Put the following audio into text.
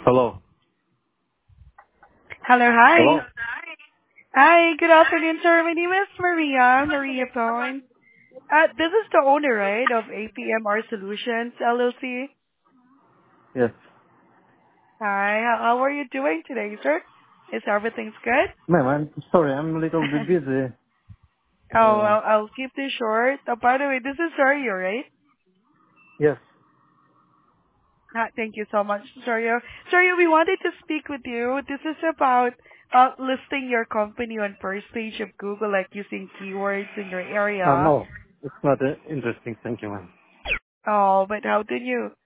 Hello. Hello, hi. Hello. Hi, good afternoon, sir. My name is Maria Pone. This is the owner, right, of APMR Solutions, LLC. Yes. Hi, how are you doing today, sir? Is everything's good? Ma'am, I'm sorry. I'm a little bit busy. Oh, Uh, I'll keep this short. By the way, this is Sergio, right? yes. Thank you so much, Sergio. Sergio, we wanted to speak with you. This is about listing your company on first page of Google, like using keywords in your area. No, it's not interesting. Thank you, ma'am. Oh, but how did you